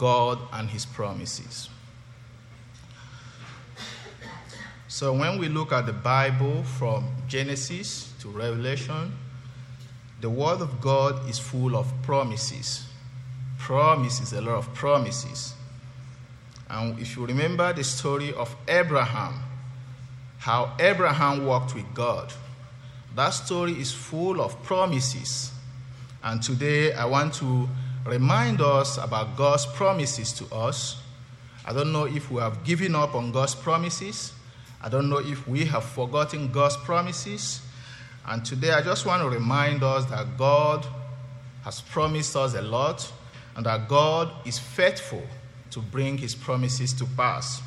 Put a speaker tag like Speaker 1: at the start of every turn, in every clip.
Speaker 1: God and his promises. So when we look at the Bible from Genesis to Revelation, the Word of God is full of promises. Promises, a lot of promises. And if you remember the story of Abraham, how Abraham walked with God, that story is full of promises. And today I want to remind us about God's promises to us. I don't know if we have given up on God's promises. I don't know if we have forgotten God's promises. And today I just want to remind us that God has promised us a lot and that God is faithful to bring his promises to pass.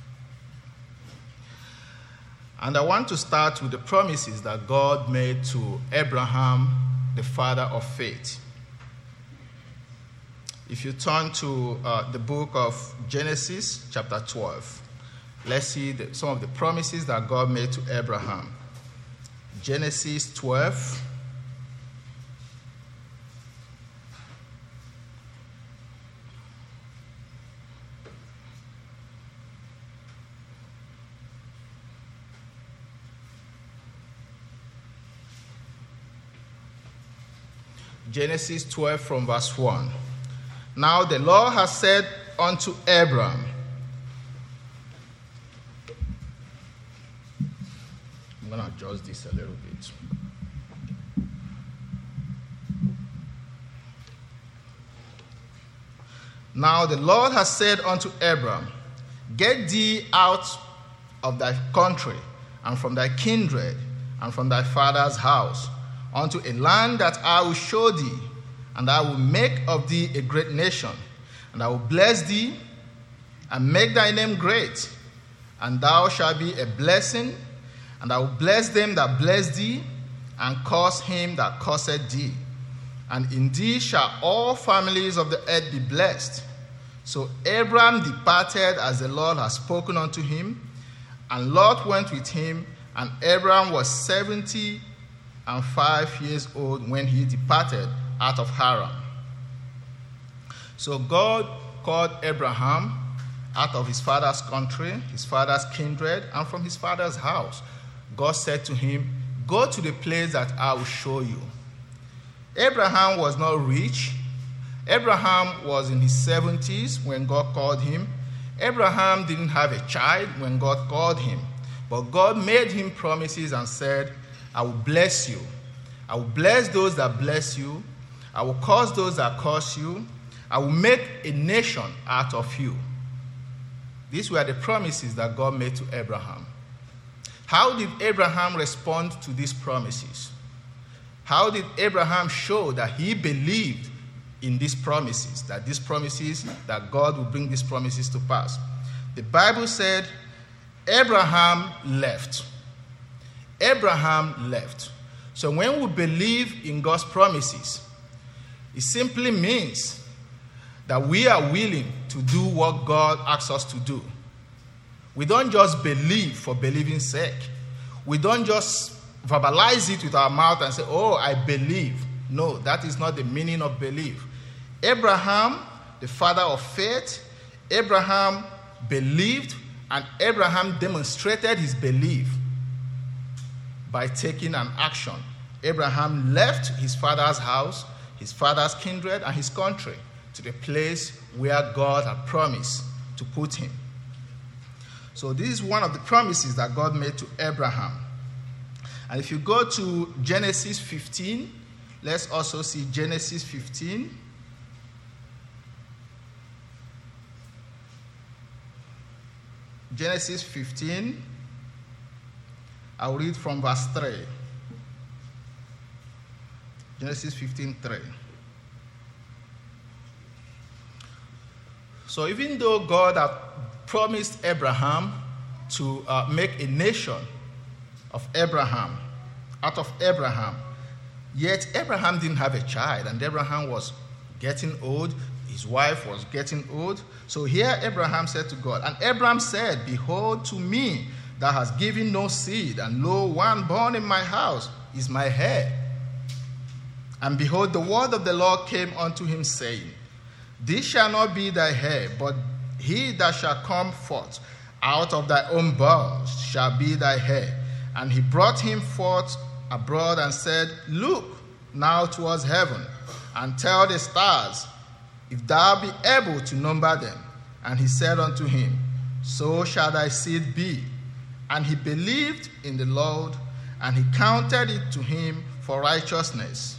Speaker 1: And I want to start with the promises that God made to Abraham, the father of faith. If you turn to the book of Genesis, chapter 12, let's see some of the promises that God made to Abraham. Genesis 12. Genesis 12 from verse 1. Now the Lord has said unto Abram, I'm going to adjust this a little bit. Now the Lord has said unto Abram, get thee out of thy country, and from thy kindred, and from thy father's house, unto a land that I will show thee, and I will make of thee a great nation, and I will bless thee, and make thy name great, and thou shalt be a blessing, and I will bless them that bless thee, and curse him that curseth thee. And in thee shall all families of the earth be blessed. So Abram departed as the Lord had spoken unto him, and Lot went with him, and Abram was 75 years old when he departed out of Haran. So God called Abraham out of his father's country, his father's kindred, and from his father's house. God said to him, go to the place that I will show you. Abraham was not rich. Abraham was in his 70s when God called him. Abraham didn't have a child when God called him. But God made him promises and said, I will bless you. I will bless those that bless you. I will curse those that curse you. I will make a nation out of you. These were the promises that God made to Abraham. How did Abraham respond to these promises? How did Abraham show that he believed in these promises, that God will bring these promises to pass? The Bible said Abraham left. Abraham left. So when we believe in God's promises, it simply means that we are willing to do what God asks us to do. We don't just believe for believing's sake. We don't just verbalize it with our mouth and say, oh, I believe. No, that is not the meaning of belief. Abraham, the father of faith, Abraham believed, and Abraham demonstrated his belief by taking an action. Abraham left his father's house, his father's kindred, and his country to the place where God had promised to put him. So this is one of the promises that God made to Abraham. And if you go to Genesis 15, let's also see Genesis 15. Genesis 15, I'll read from verse 3. Genesis 15:3. So even though God had promised Abraham to make a nation of Abraham, out of Abraham, yet Abraham didn't have a child, and Abraham was getting old. His wife was getting old. So here Abraham said to God, and Abraham said, behold, to me thou hast given no seed, and lo, one born in my house is my heir. And behold, the word of the Lord came unto him, saying, This shall not be thy heir, but he that shall come forth out of thy own bowels shall be thy heir. And he brought him forth abroad and said, Look now towards heaven, and tell the stars, if thou be able to number them. And he said unto him, So shall thy seed be. And he believed in the Lord, and he counted it to him for righteousness.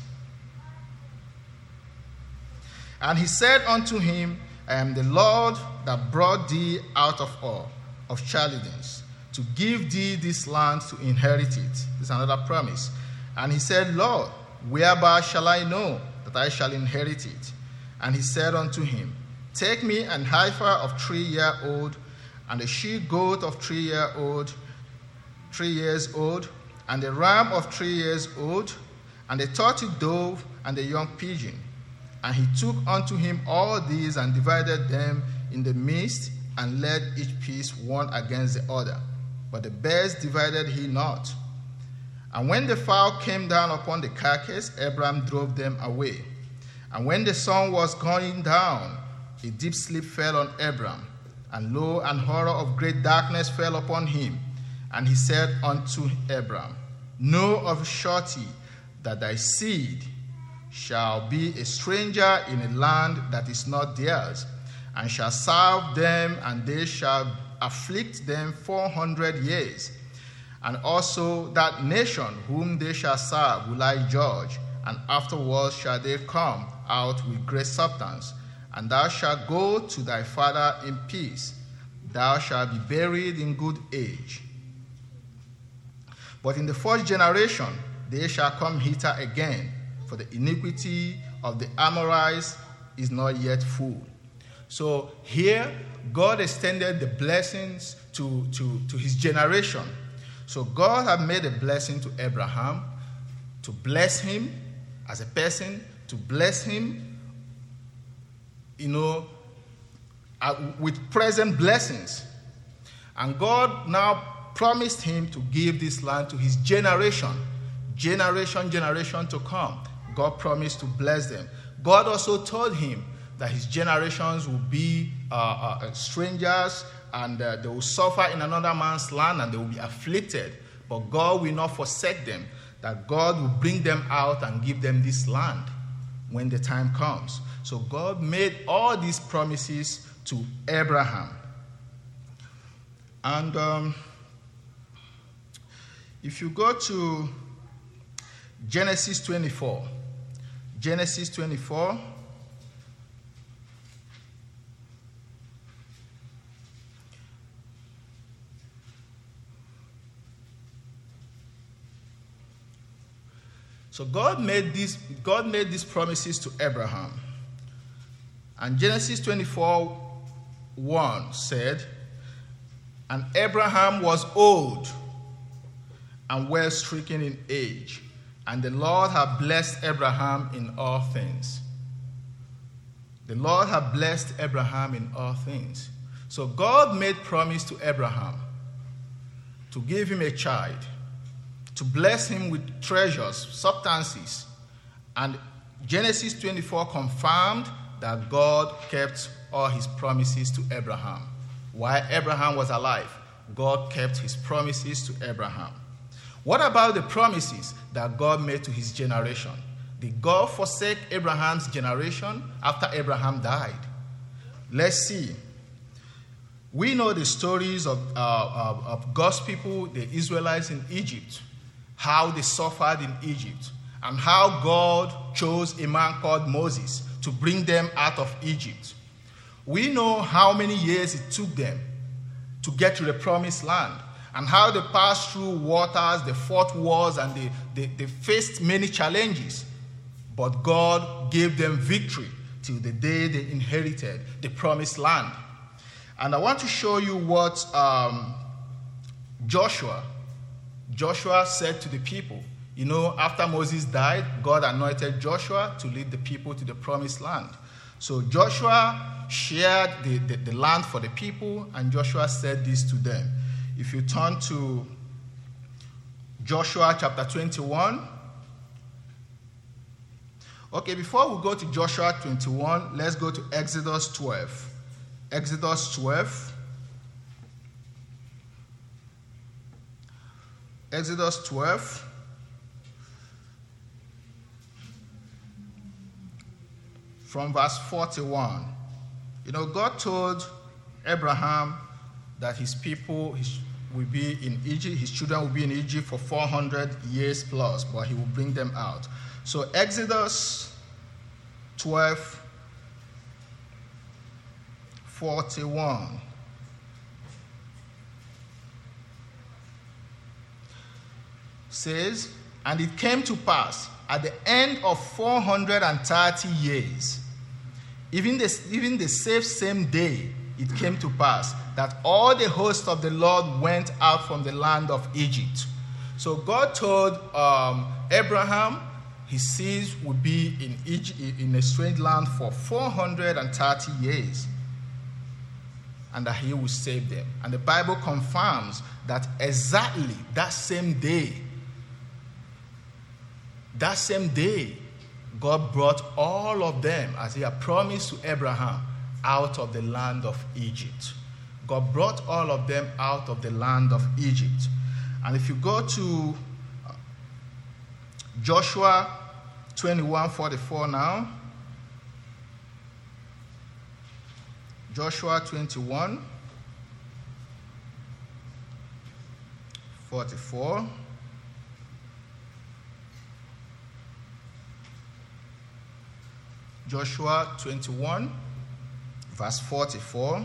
Speaker 1: And he said unto him, I am the Lord that brought thee out of Ur of Chaldeans, to give thee this land to inherit it. This is another promise. And he said, Lord, whereby shall I know that I shall inherit it? And he said unto him, Take me an heifer of 3-year-old, and a she-goat of 3 years old, and a ram of 3 years old, and a turtle dove, and a young pigeon. And he took unto him all these, and divided them in the midst, and laid each piece one against the other. But the birds divided he not. And when the fowl came down upon the carcass, Abraham drove them away. And when the sun was going down, a deep sleep fell on Abraham. And lo, an horror of great darkness fell upon him. And he said unto Abraham, Know of a surety that thy seed shall be a stranger in a land that is not theirs, and shall serve them, and they shall afflict them 400 years. And also that nation whom they shall serve will I judge, and afterwards shall they come out with great substance. And thou shalt go to thy father in peace. Thou shalt be buried in good age. But in the fourth generation they shall come hither again, for the iniquity of the Amorites is not yet full. So here, God extended the blessings to his generation. So God had made a blessing to Abraham, to bless him as a person, to bless him, with present blessings. And God now promised him to give this land to his generation to come. God promised to bless them. God also told him that his generations will be strangers, and they will suffer in another man's land, and they will be afflicted. But God will not forsake them, that God will bring them out and give them this land when the time comes. So God made all these promises to Abraham. And if you go to Genesis 24, so God made these promises to Abraham. And Genesis 24:1 said, And Abraham was old and well stricken in age, and the Lord had blessed Abraham in all things. The Lord had blessed Abraham in all things. So God made promise to Abraham to give him a child, to bless him with treasures, substances. And Genesis 24 confirmed that God kept all his promises to Abraham. While Abraham was alive, God kept his promises to Abraham. What about the promises that God made to his generation? Did God forsake Abraham's generation after Abraham died? Let's see. We know the stories of God's people, the Israelites in Egypt, how they suffered in Egypt, and how God chose a man called Moses to bring them out of Egypt. We know how many years it took them to get to the promised land, and how they passed through waters, they fought wars, and they faced many challenges. But God gave them victory till the day they inherited the promised land. And I want to show you what Joshua said to the people. You know, after Moses died, God anointed Joshua to lead the people to the promised land. So Joshua shared the land for the people, and Joshua said this to them. If you turn to Joshua chapter 21, Okay, before we go to Joshua 21, let's go to Exodus 12. Exodus 12. Exodus 12. From verse 41. God told Abraham that his people will be in Egypt, his children will be in Egypt for 400 years plus, but he will bring them out. So Exodus 12, 41. Says, and it came to pass at the end of 430 years, even the same day, it came to pass that all the host of the Lord went out from the land of Egypt. So God told Abraham his seeds would be in Egypt, in a strange land for 430 years, and that he will save them. And the Bible confirms that exactly that same day, God brought all of them, as he had promised to Abraham, out of the land of Egypt. God brought all of them out of the land of Egypt. And if you go to Joshua 21:44 now, Joshua 21:44. Joshua 21, verse 44.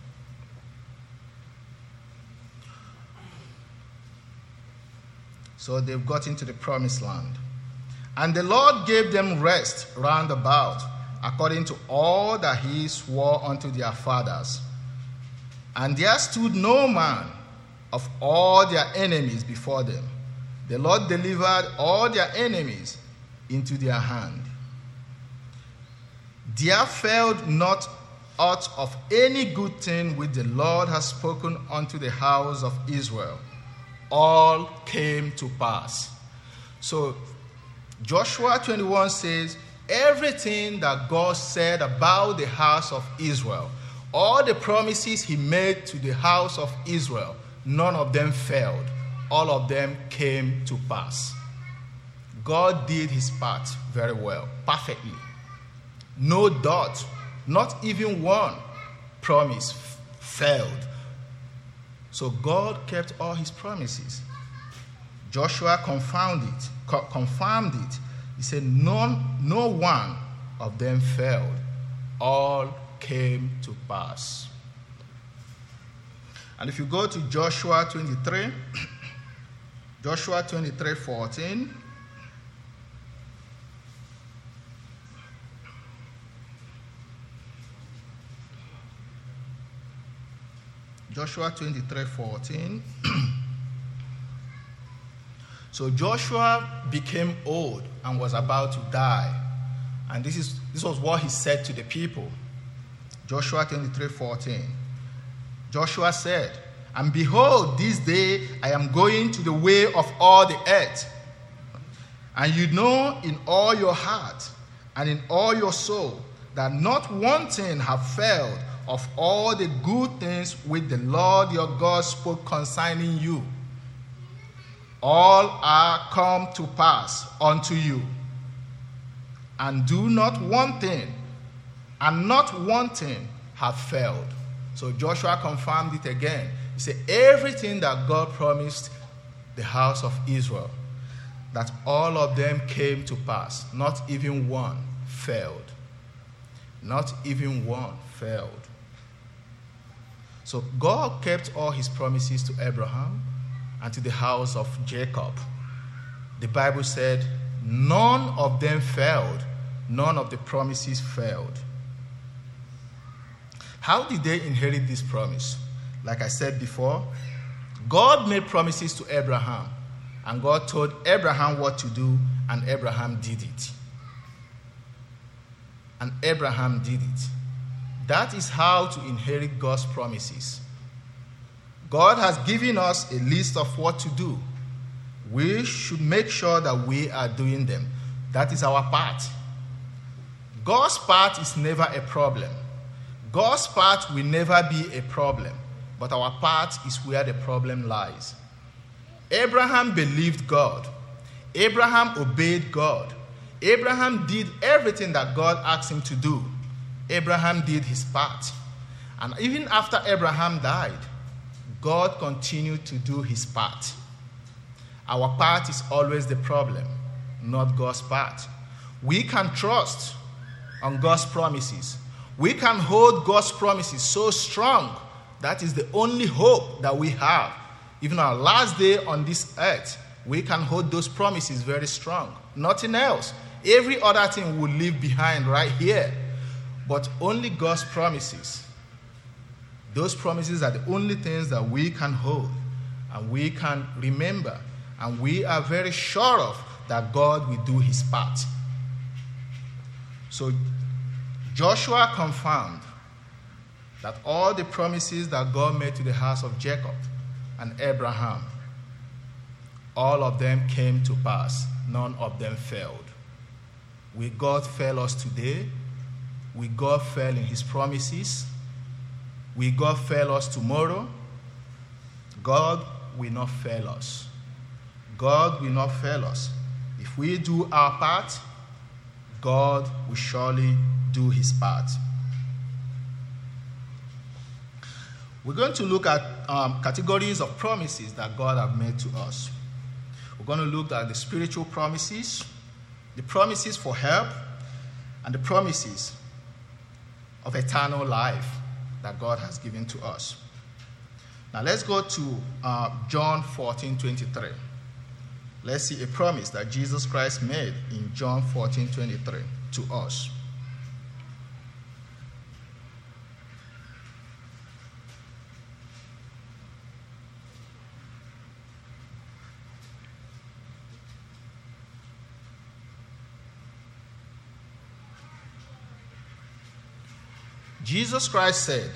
Speaker 1: So they've got into the promised land. And the Lord gave them rest round about, according to all that he swore unto their fathers. And there stood no man of all their enemies before them. The Lord delivered all their enemies into their hand. There failed not aught of any good thing which the Lord has spoken unto the house of Israel. All came to pass. So Joshua 21 says, everything that God said about the house of Israel, all the promises he made to the house of Israel, none of them failed. All of them came to pass. God did his part very well, perfectly. No dot, not even one promise failed. So God kept all his promises. Joshua confirmed it. He said, no one of them failed. All came to pass. And if you go to Joshua 23, Joshua 23:14. Joshua 23:14. So Joshua became old and was about to die. And this was what he said to the people. Joshua 23:14. Joshua said, and behold, this day I am going to the way of all the earth. And you know in all your heart and in all your soul that not one thing have failed of all the good things which the Lord your God spoke concerning you. All are come to pass unto you. And do not one thing, and not one thing have failed. So Joshua confirmed it again. He said, everything that God promised the house of Israel, that all of them came to pass. Not even one failed. Not even one failed. So God kept all his promises to Abraham and to the house of Jacob. The Bible said none of them failed. None of the promises failed. How did they inherit this promise? Like I said before, God made promises to Abraham, and God told Abraham what to do, and Abraham did it. And Abraham did it. That is how to inherit God's promises. God has given us a list of what to do. We should make sure that we are doing them. That is our part. God's part is never a problem. God's part will never be a problem, but our part is where the problem lies. Abraham believed God. Abraham obeyed God. Abraham did everything that God asked him to do. Abraham did his part. And even after Abraham died, God continued to do his part. Our part is always the problem, not God's part. We can trust on God's promises. We can hold God's promises so strong. That is the only hope that we have. Even our last day on this earth, we can hold those promises very strong. Nothing else. Every other thing will leave behind right here. But only God's promises. Those promises are the only things that we can hold and we can remember. And we are very sure of that God will do his part. So Joshua confirmed that all the promises that God made to the house of Jacob and Abraham, all of them came to pass. None of them failed. Will God fail us today? Will God fail in his promises? Will God fail us tomorrow? God will not fail us. God will not fail us. If we do our part, God will surely do his part. We're going to look at categories of promises that God has made to us. We're going to look at the spiritual promises, the promises for help, and the promises of eternal life that God has given to us. Now let's go to John 14:23. Let's see a promise that Jesus Christ made in John 14:23 to us. Jesus Christ said,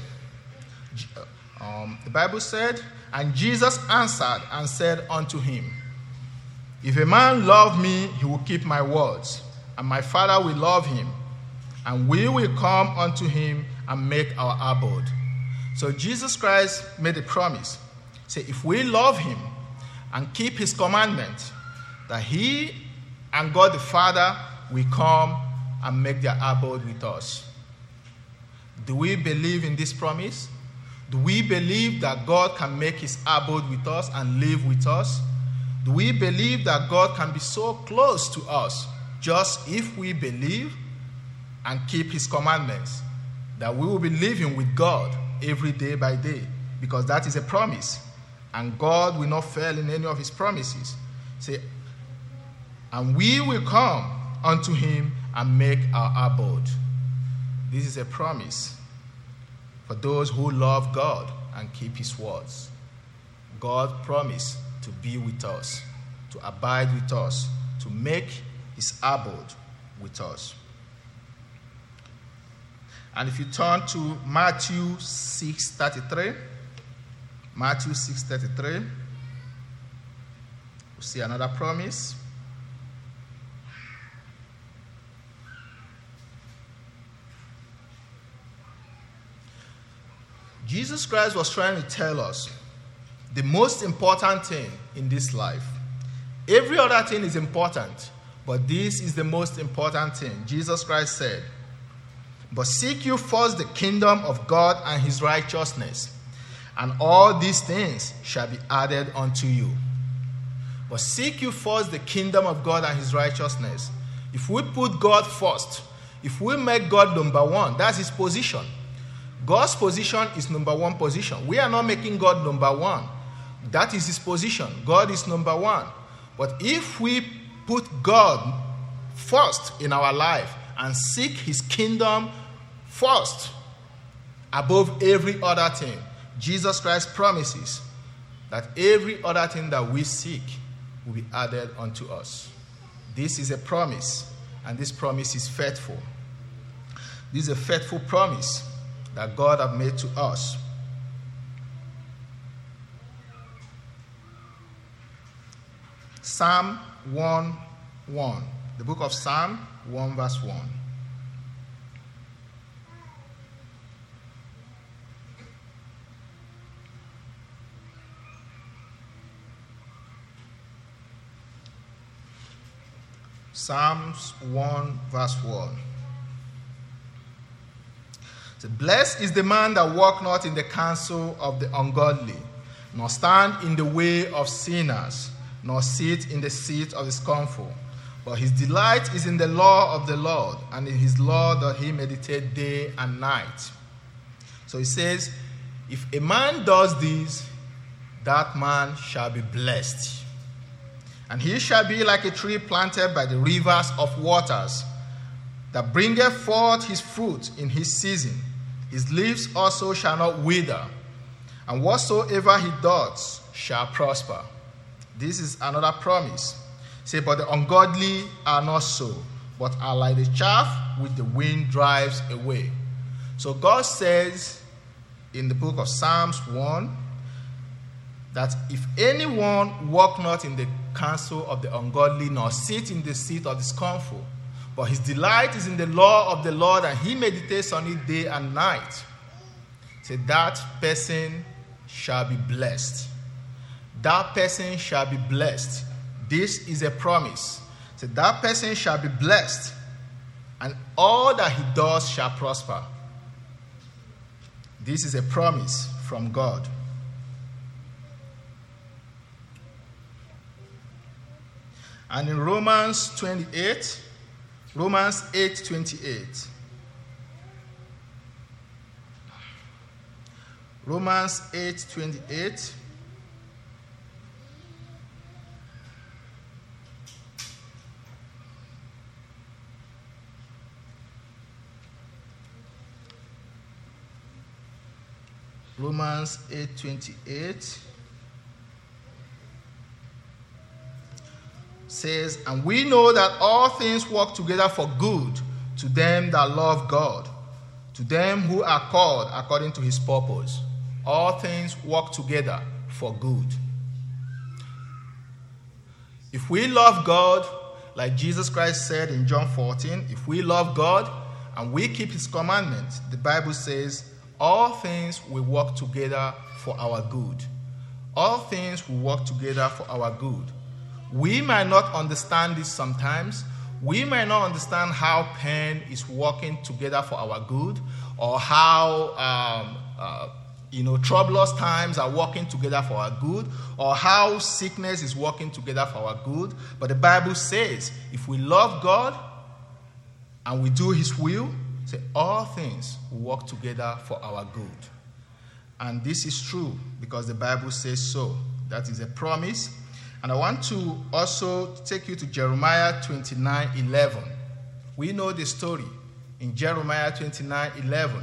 Speaker 1: the Bible said, and Jesus answered and said unto him, if a man love me, he will keep my words, and my Father will love him, and we will come unto him and make our abode. So Jesus Christ made a promise. Say, if we love him and keep his commandment, that he and God the Father will come and make their abode with us. Do we believe in this promise? Do we believe that God can make his abode with us and live with us? Do we believe that God can be so close to us just if we believe and keep his commandments? That we will be living with God every day by day, because that is a promise. And God will not fail in any of his promises. Say, and we will come unto him and make our abode. This is a promise for those who love God and keep his words. God promised to be with us, to abide with us, to make his abode with us. And if you turn to Matthew 6:33, Matthew 6:33, we'll see another promise. Jesus Christ was trying to tell us the most important thing in this life. Every other thing is important, but this is the most important thing. Jesus Christ said, but seek you first the kingdom of God and his righteousness, and all these things shall be added unto you. But seek you first the kingdom of God and his righteousness. If we put God first, if we make God number one, that's his position. God's position is number one position. We are not making God number one. That is his position. God is number one. But if we put God first in our life and seek his kingdom first above every other thing, Jesus Christ promises that every other thing that we seek will be added unto us. This is a promise, and this promise is faithful. This is a faithful promise that God has made to us. Psalm 1:1. The book of Psalm 1 verse 1. Psalms 1 verse 1. So, blessed is the man that walk not in the counsel of the ungodly, nor stand in the way of sinners, nor sit in the seat of the scornful. But his delight is in the law of the Lord, and in his law doth he meditate day and night. So he says, if a man does this, that man shall be blessed. And he shall be like a tree planted by the rivers of waters, that bringeth forth his fruit in his season. His leaves also shall not wither, and whatsoever he doth shall prosper. This is another promise. Say, but the ungodly are not so, but are like the chaff which the wind drives away. So God says in the book of Psalms 1 that if anyone walk not in the counsel of the ungodly, nor sit in the seat of the scornful, but his delight is in the law of the Lord, and he meditates on it day and night, say that person shall be blessed. That person shall be blessed. This is a promise. So that person shall be blessed, and all that he does shall prosper. This is a promise from God. And in Romans 8:28, Romans 8:28. Romans 8:28 says, and we know that all things work together for good to them that love God, to them who are called according to his purpose. All things work together for good. If we love God, like Jesus Christ said in John 14, if we love God and we keep his commandments, the Bible says all things will work together for our good. All things will work together for our good. We might not understand this sometimes. We might not understand how pain is working together for our good, or how troublous times are working together for our good, or how sickness is working together for our good. But the Bible says if we love God and we do his will, say all things will work together for our good. And this is true because the Bible says so. That is a promise. And I want to also take you to Jeremiah 29:11. We know the story in Jeremiah 29:11.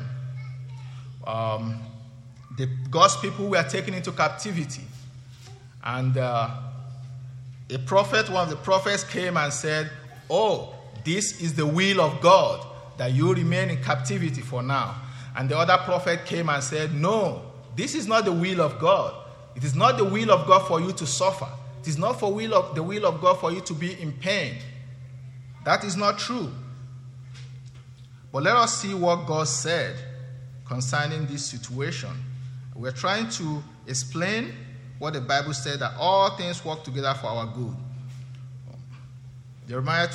Speaker 1: God's people were taken into captivity. And one of the prophets came and said, oh, this is the will of God, that you remain in captivity for now. And the other prophet came and said, no, this is not the will of God. It is not the will of God for you to suffer. It is not the will of God for you to be in pain. That is not true. But let us see what God said concerning this situation. We're trying to explain what the Bible said, that all things work together for our good. Jeremiah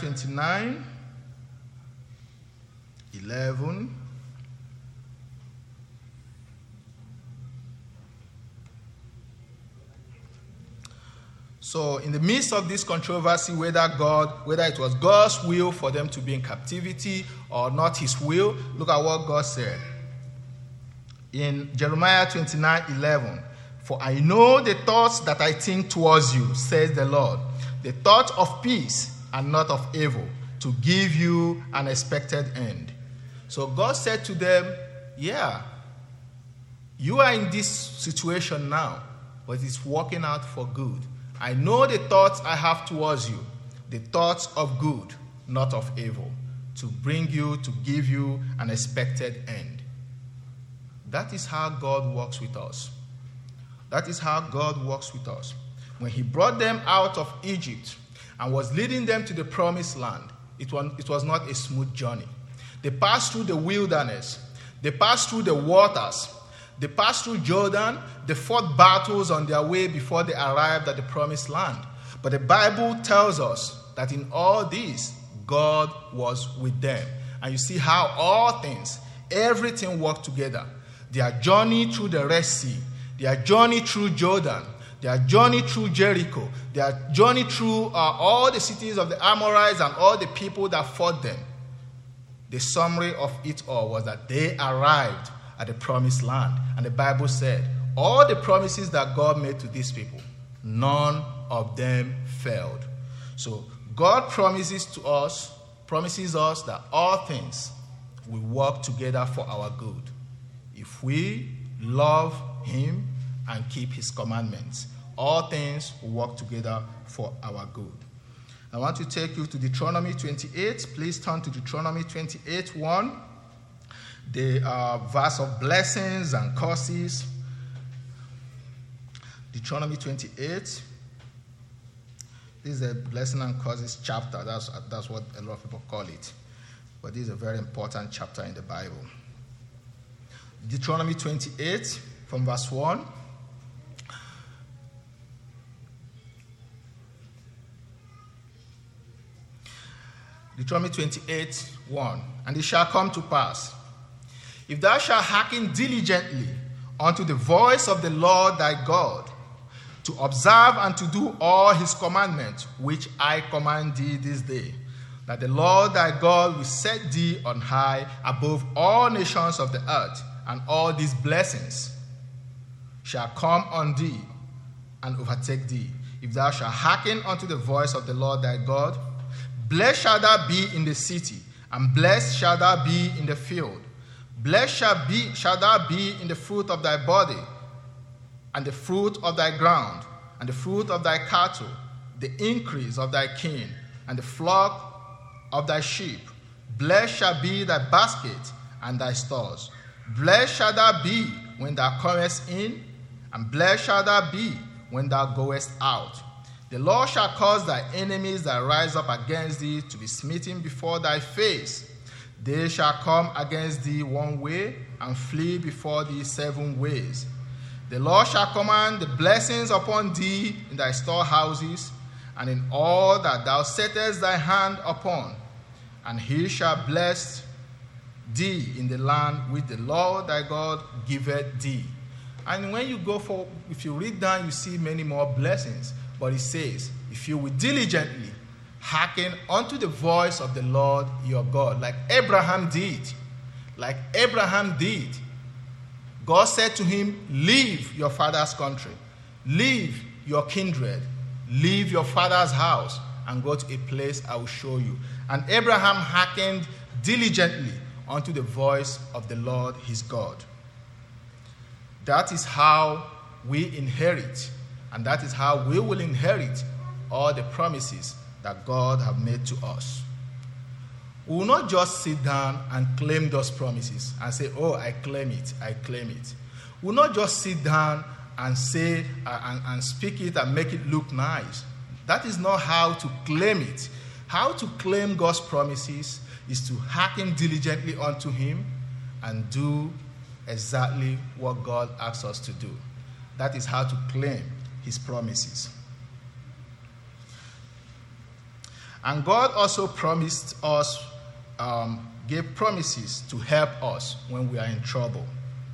Speaker 1: 29:11. So in the midst of this controversy, whether it was God's will for them to be in captivity or not his will, look at what God said. In Jeremiah 29:11, for I know the thoughts that I think towards you, says the Lord, the thoughts of peace and not of evil, to give you an expected end. So God said to them, yeah, you are in this situation now, but it's working out for good. I know the thoughts I have towards you, the thoughts of good, not of evil, to give you an expected end. That is how God works with us. That is how God works with us. When he brought them out of Egypt and was leading them to the promised land, it was not a smooth journey. They passed through the wilderness. They passed through the waters. They passed through Jordan. They fought battles on their way before they arrived at the promised land. But the Bible tells us that in all this, God was with them. And you see how all things, everything worked together. Their journey through the Red Sea, their journey through Jordan, their journey through Jericho, their journey through all the cities of the Amorites and all the people that fought them. The summary of it all was that they arrived at the promised land. And the Bible said, all the promises that God made to these people, none of them failed. So God promises us that all things will work together for our good if we love him and keep his commandments. All things will work together for our good. I want to take you to Deuteronomy 28. Please turn to Deuteronomy 28:1. The verse of blessings and curses. Deuteronomy 28. This is a blessing and curses chapter. That's what a lot of people call it. But this is a very important chapter in the Bible. Deuteronomy 28 from verse 1. Deuteronomy 28:1. And it shall come to pass, if thou shalt hearken diligently unto the voice of the Lord thy God, to observe and to do all his commandments, which I command thee this day, that the Lord thy God will set thee on high above all nations of the earth, and all these blessings shall come on thee and overtake thee, if thou shalt hearken unto the voice of the Lord thy God. Blessed shall thou be in the city, and blessed shall thou be in the field. Blessed shall thou be in the fruit of thy body, and the fruit of thy ground, and the fruit of thy cattle, the increase of thy king, and the flock of thy sheep. Blessed shall be thy basket and thy stores. Blessed shall thou be when thou comest in, and blessed shall thou be when thou goest out. The Lord shall cause thy enemies that rise up against thee to be smitten before thy face. They shall come against thee one way, and flee before thee 7 ways. The Lord shall command the blessings upon thee in thy storehouses, and in all that thou settest thy hand upon. And he shall bless thee in the land which the Lord thy God giveth thee. And when you if you read down, you see many more blessings. But it says, if you will diligently hearken unto the voice of the Lord your God, like Abraham did. God said to him, leave your father's country, leave your kindred, leave your father's house, and go to a place I will show you. And Abraham hearkened diligently unto the voice of the Lord his God. That is how we inherit, and that is how we will inherit all the promises that God has made to us. We will not just sit down and claim those promises and say, oh, I claim it. We will not just sit down and say and speak it and make it look nice. That is not how to claim it. How to claim God's promises is to hearken diligently unto him and do exactly what God asks us to do. That is how to claim his promises. And God also promised us, gave promises to help us when we are in trouble.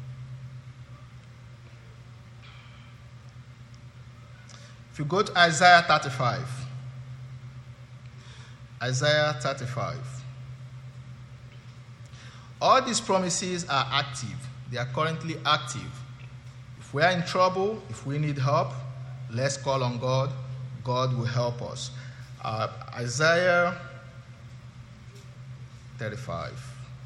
Speaker 1: If you go to Isaiah 35. Isaiah 35. All these promises are active. They are currently active. If we are in trouble, if we need help, let's call on God. God will help us. Isaiah 35.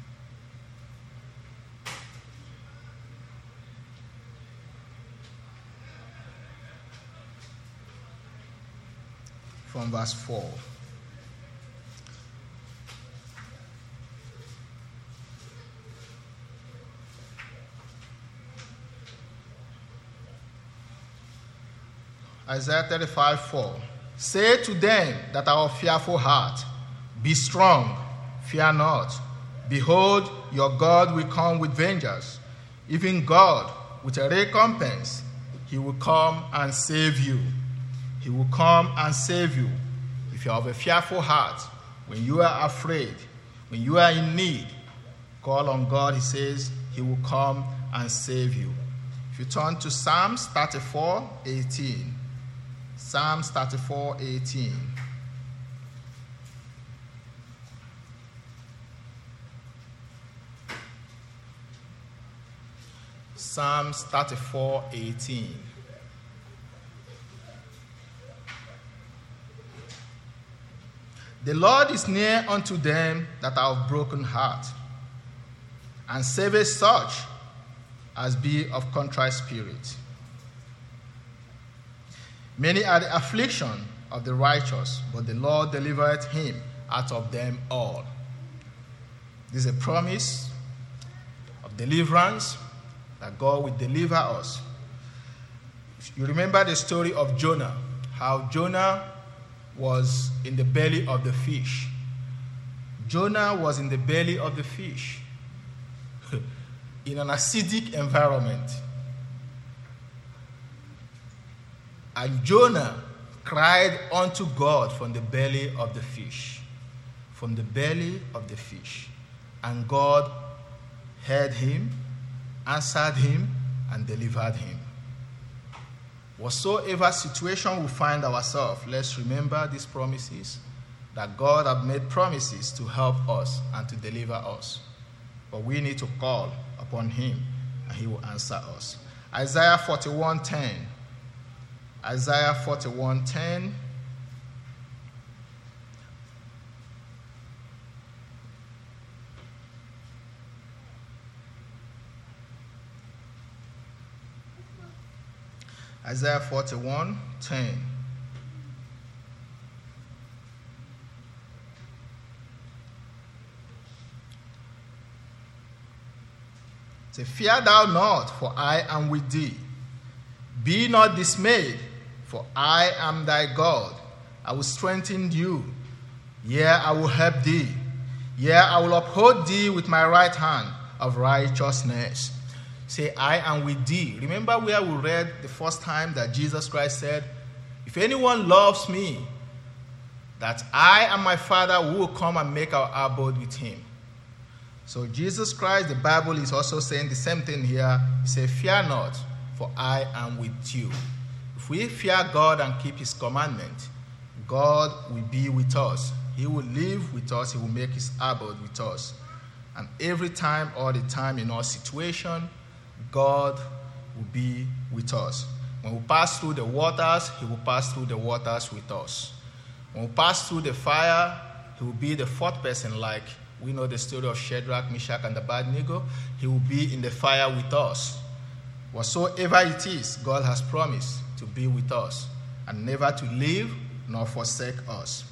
Speaker 1: From verse 4. Isaiah 35:4. Say to them that are of fearful heart, be strong, fear not. Behold, your God will come with vengeance. Even God, with a recompense, he will come and save you. He will come and save you. If If you are of a fearful heart, when you are afraid, when you are in need, call on God. He says he will come and save you. If you turn to Psalms 34:18. Psalms 34:18. Psalms 34:18. The Lord is near unto them that are of broken heart, and saveth such as be of contrite spirit. Many are the affliction of the righteous, but the Lord delivereth him out of them all. This is a promise of deliverance, that God will deliver us. You remember the story of Jonah, how Jonah was in the belly of the fish. Jonah was in the belly of the fish in an acidic environment. And Jonah cried unto God from the belly of the fish. From the belly of the fish. And God heard him, answered him, and delivered him. Whatsoever situation we find ourselves, let's remember these promises, that God has made promises to help us and to deliver us. But we need to call upon him, and he will answer us. Isaiah 41:10. Isaiah 41:10. Isaiah 41:10. Say, fear thou not, for I am with thee. Be not dismayed, for I am thy God. I will strengthen you. Yea, I will help thee. Yea, I will uphold thee with my right hand of righteousness. Say, I am with thee. Remember where we read the first time that Jesus Christ said, if anyone loves me, that I and my Father will come and make our abode with him. So Jesus Christ, the Bible is also saying the same thing here. He said, fear not, for I am with you. If we fear God and keep his commandment, God will be with us. He will live with us. He will make his abode with us. And every time, all the time, in our situation, God will be with us. When we pass through the waters, he will pass through the waters with us. When we pass through the fire, he will be the fourth person, like we know the story of Shadrach, Meshach, and Abednego. He will be in the fire with us. Whatsoever it is, God has promised to be with us and never to leave nor forsake us.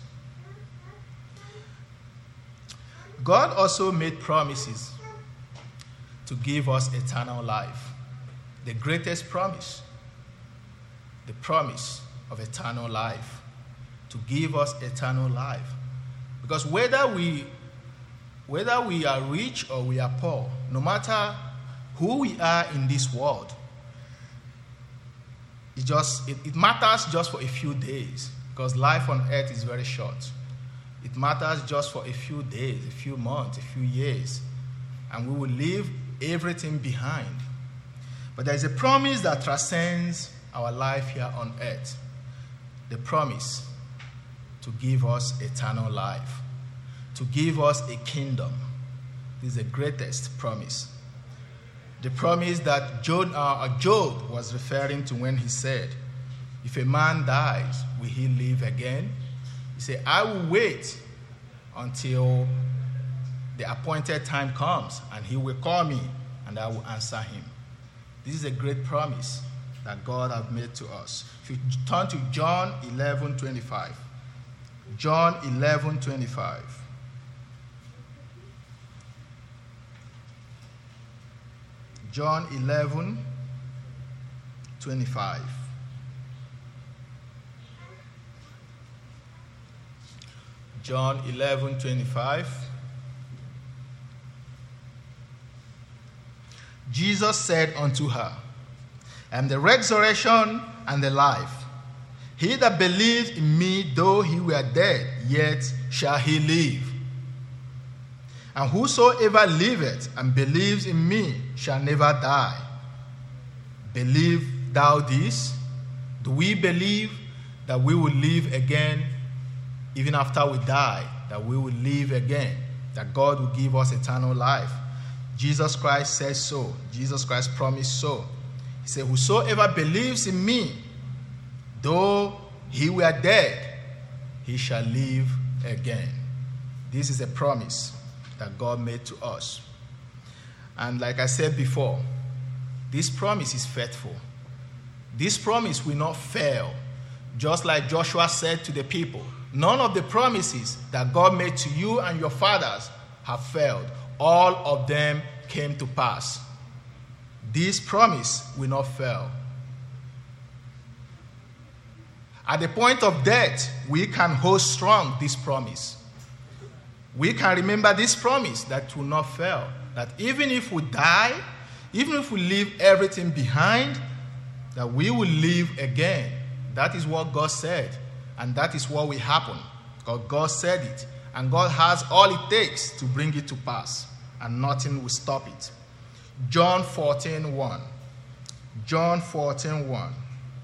Speaker 1: God also made promises to give us eternal life. The greatest promise, the promise of eternal life, to give us eternal life. Because whether we are rich or we are poor, no matter who we are in this world, it matters just for a few days, because life on earth is very short. It matters just for a few days, a few months, a few years, and we will leave everything behind. But there is a promise that transcends our life here on earth. The promise to give us eternal life, to give us a kingdom. This is the greatest promise. The promise that Job was referring to when he said, if a man dies, will he live again? He said, I will wait until the appointed time comes, and he will call me, and I will answer him. This is a great promise that God has made to us. If you turn to John 11:25. John 11:25. John 11:25. John 11:25. Jesus said unto her, I am the resurrection and the life. He that believes in me, though he were dead, yet shall he live. And whosoever liveth and believes in me shall never die. Believe thou this? Do we believe that we will live again even after we die? That we will live again? That God will give us eternal life? Jesus Christ says so. Jesus Christ promised so. He said, whosoever believes in me, though he were dead, he shall live again. This is a promise that God made to us. And like I said before, this promise is faithful. This promise will not fail. Just like Joshua said to the people, none of the promises that God made to you and your fathers have failed. All of them came to pass. This promise will not fail. At the point of death, we can hold strong this promise. We can remember this promise that will not fail. That even if we die, even if we leave everything behind, that we will live again. That is what God said. And that is what will happen. Because God said it. And God has all it takes to bring it to pass. And nothing will stop it. John 14:1. John 14:1.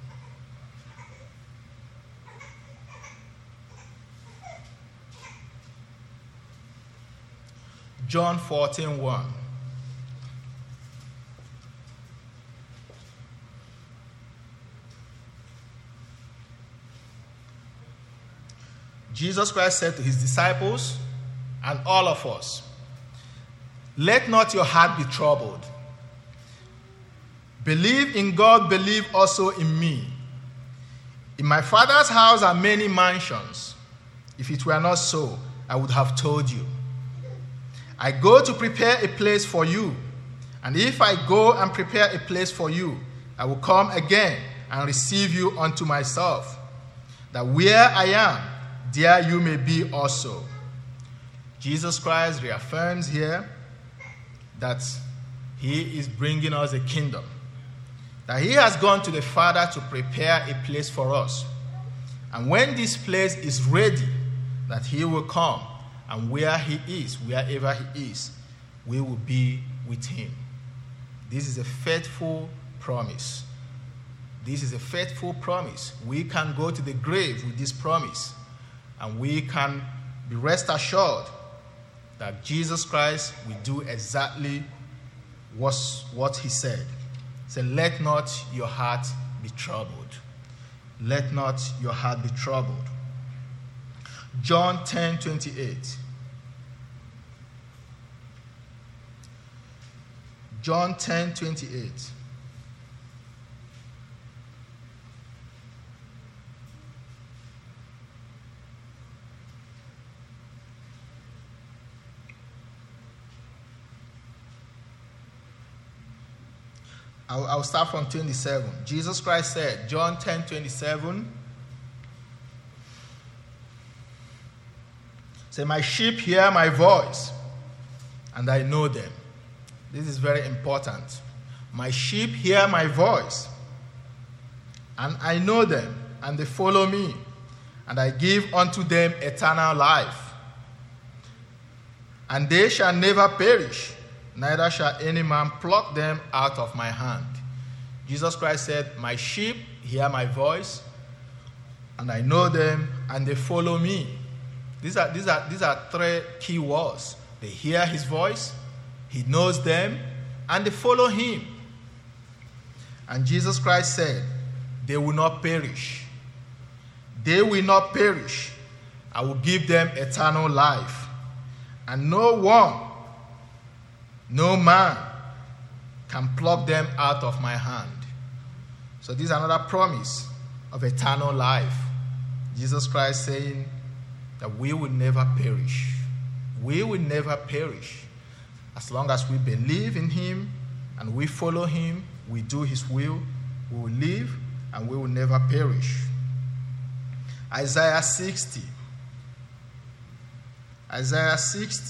Speaker 1: John 14:1. Jesus Christ said to his disciples and all of us, let not your heart be troubled. Believe in God, believe also in me. In my Father's house are many mansions. If it were not so, I would have told you. I go to prepare a place for you. And if I go and prepare a place for you, I will come again and receive you unto myself, that where I am, there you may be also. Jesus Christ reaffirms here that he is bringing us a kingdom, that he has gone to the Father to prepare a place for us. And when this place is ready, that he will come, and where he is, wherever he is, we will be with him. This is a faithful promise. This is a faithful promise. We can go to the grave with this promise, and we can be rest assured that Jesus Christ will do exactly what he said. He said, let not your heart be troubled. Let not your heart be troubled. John 10:28. John 10:28. I'll start from 27. Jesus Christ said, John 10:27, say, my sheep hear my voice, and I know them. This is very important. My sheep hear my voice, and I know them, and they follow me, and I give unto them eternal life. And they shall never perish, neither shall any man pluck them out of my hand. Jesus Christ said, my sheep hear my voice, and I know them, and they follow me. These are three key words. They hear his voice, he knows them, and they follow him. And Jesus Christ said, they will not perish. They will not perish. I will give them eternal life. And no one, no man can pluck them out of my hand. So this is another promise of eternal life. Jesus Christ saying that we will never perish. We will never perish. As long as we believe in him and we follow him, we do his will, we will live and we will never perish. Isaiah 60. Isaiah 60.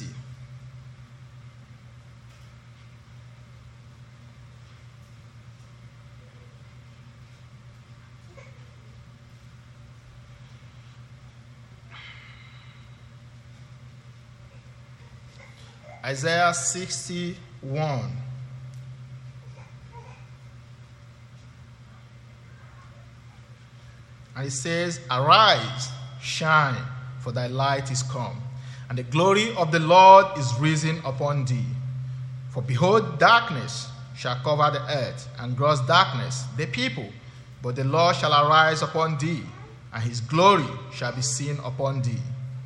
Speaker 1: Isaiah 61. And it says, "Arise, shine, for thy light is come, and the glory of the Lord is risen upon thee. For behold, darkness shall cover the earth, and gross darkness the people. But the Lord shall arise upon thee, and his glory shall be seen upon thee."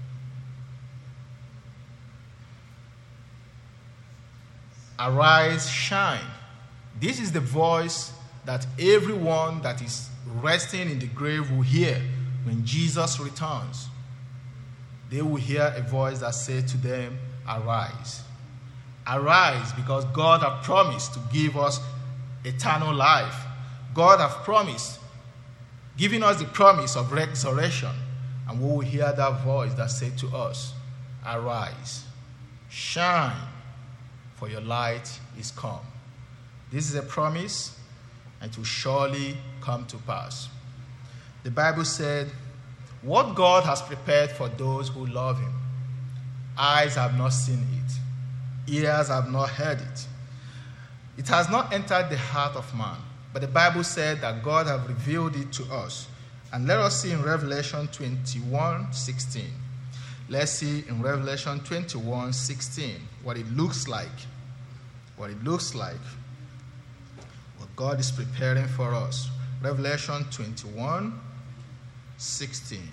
Speaker 1: Arise, shine. This is the voice that everyone that is resting in the grave will hear when Jesus returns. They will hear a voice that says to them, "Arise." Arise, because God has promised to give us eternal life. God has promised, giving us the promise of resurrection. And we will hear that voice that says to us, "Arise, shine, for your light is come." This is a promise, and it will surely come to pass. The Bible said, "What God has prepared for those who love him, eyes have not seen it, ears have not heard it. It has not entered the heart of man." But the Bible said that God has revealed it to us. And let us see in Revelation 21:16. Let's see in Revelation 21:16 what it looks like. What it looks like. What God is preparing for us. Revelation 21:16.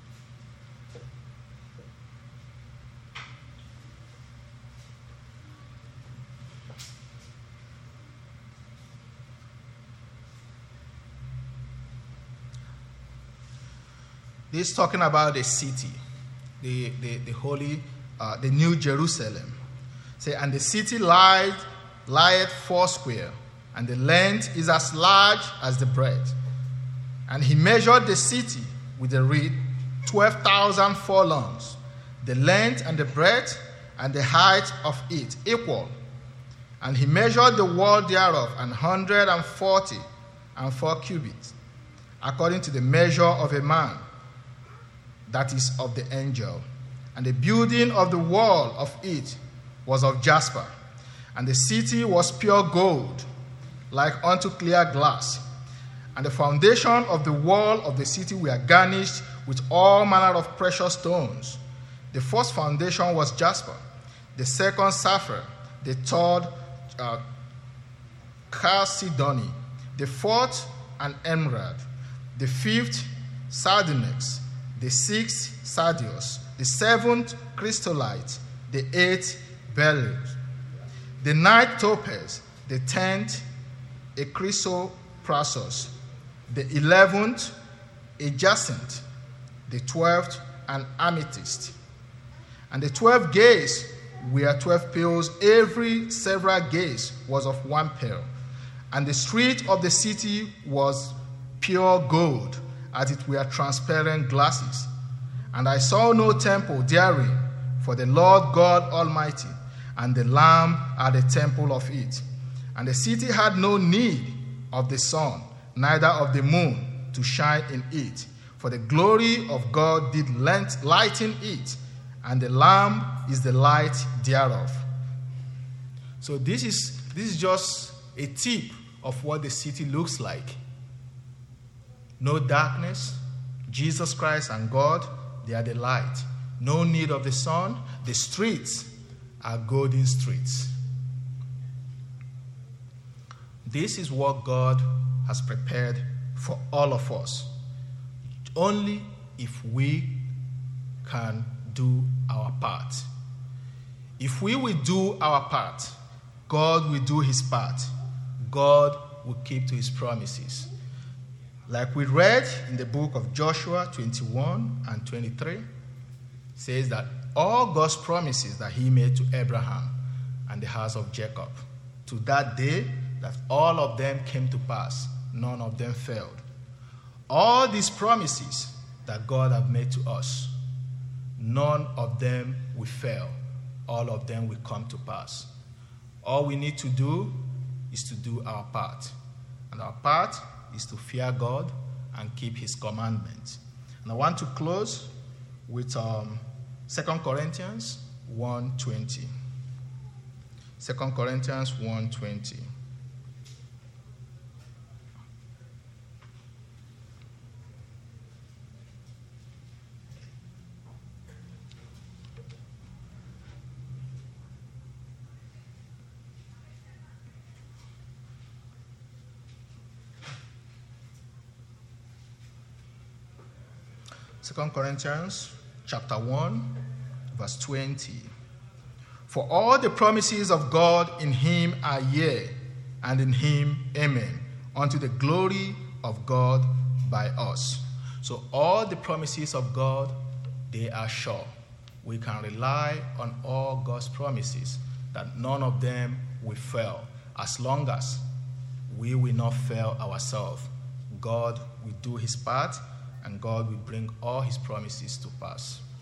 Speaker 1: This is talking about the city, the holy, the New Jerusalem. Say, "And the city lieth foursquare, and the length is as large as the breadth. And he measured the city with a reed, 12,000 furlongs, the length and the breadth and the height of it equal. And he measured the wall thereof 144 cubits, according to the measure of a man, that is of the angel. And the building of the wall of it was of jasper, and the city was pure gold, like unto clear glass. And the foundation of the wall of the city were garnished with all manner of precious stones. The first foundation was jasper, the second sapphire, the third chalcedony, the fourth an emerald, the fifth sardonyx, the sixth sardius, the seventh chrysolite, the eighth beryl, the ninth topaz, the 10th a chrysoprasus, the 11th a jacinth, the 12th an amethyst. And the 12 gates were 12 pearls, every several gate was of one pearl. And the street of the city was pure gold, as it were transparent glasses. And I saw no temple therein, for the Lord God Almighty and the Lamb are the temple of it. And the city had no need of the sun, neither of the moon, to shine in it, for the glory of God did lighten it, and the Lamb is the light thereof. So this is just a tip of what the city looks like. No darkness. Jesus Christ and God, they are the light. No need of the sun. The streets are golden streets. This is what God has prepared for all of us. Only if we can do our part. If we will do our part, God will do his part. God will keep to his promises. Like we read in the book of Joshua 21 and 23, says that all God's promises that he made to Abraham and the house of Jacob, to that day, that all of them came to pass. None of them failed. All these promises that God has made to us, none of them will fail. All of them will come to pass. All we need to do is to do our part. And our part is to fear God and keep his commandments. And I want to close with 2 Corinthians 1:20. 2 Corinthians 1:20. Second Corinthians chapter 1, verse 20. For all the promises of God in him are yea, and in him amen, unto the glory of God by us. So all the promises of God, they are sure. We can rely on all God's promises, that none of them will fail, as long as we will not fail ourselves. God will do his part, and God will bring all his promises to pass.